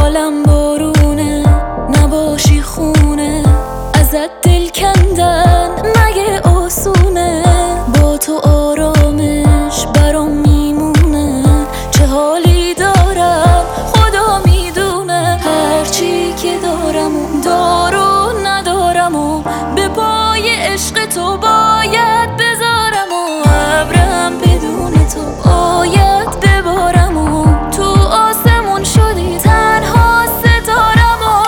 حالم بارونه، نباشی خونه، ازت دل کندن مگه آسونه؟ با تو آرامش برام میمونه، چه حالی دارم خدا میدونه. هرچی که دارم و دارو ندارم و به پای عشق تو باید بذارم و ابرم بدون تو باید ببارم و تو آسمون شدی تنها ستارم و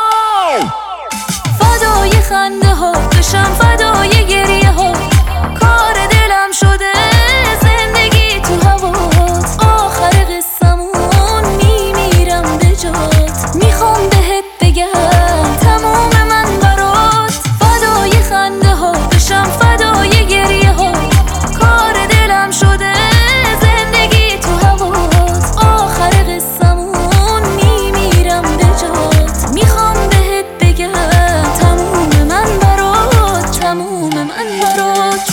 فدای خنده ها بشم، فدای گریه ها، کار دلم شده زندگی تو هوات. آخر قصمون میمیرم به جات، میخوام بهت بگم تموم من برات. فدای خنده ها بشم، فدای گریه ها، کار دلم شده زندگی تو هوات. آخر قصمون میمیرم به جات، میخوام بهت بگم تموم من برات، تموم من برات.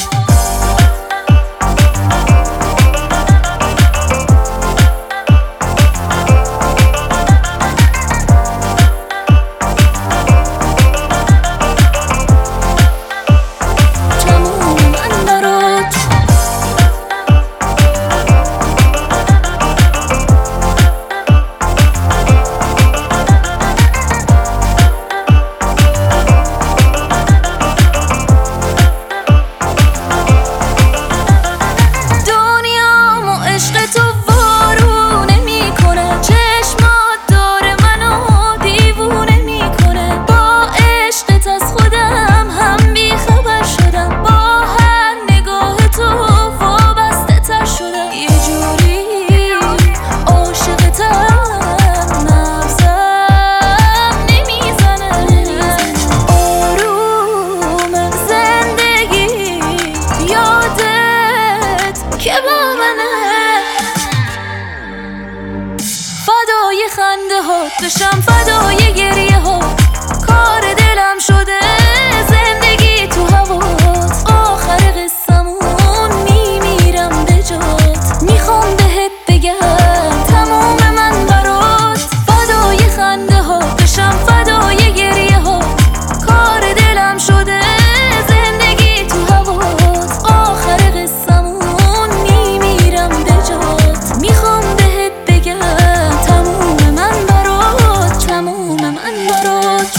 فدای خنده ها بشم، فدای گریه ها، کار دلم شده زندگی تو هوات. آخر قصمون میمیرم به جات، میخوام بهت بگم تموم من برات. فدای خنده ها بشم، فدای گریه ها، کار دلم شده زندگی تو هوات. آخر قصمون میمیرم به جات، میخوام بهت بگم تموم من برات، تموم من برات.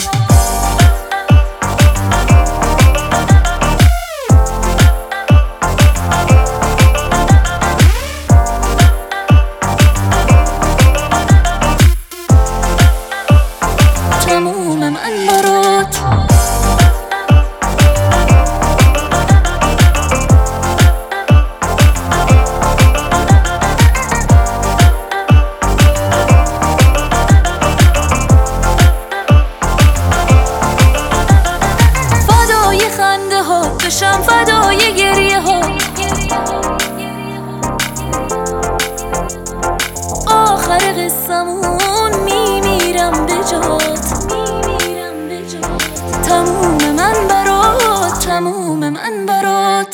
تموم من برات. فدای خنده ها بشم، فدای گریه ها، آخر قصمون میمیرم به جات، تموم من برات، تموم من برات.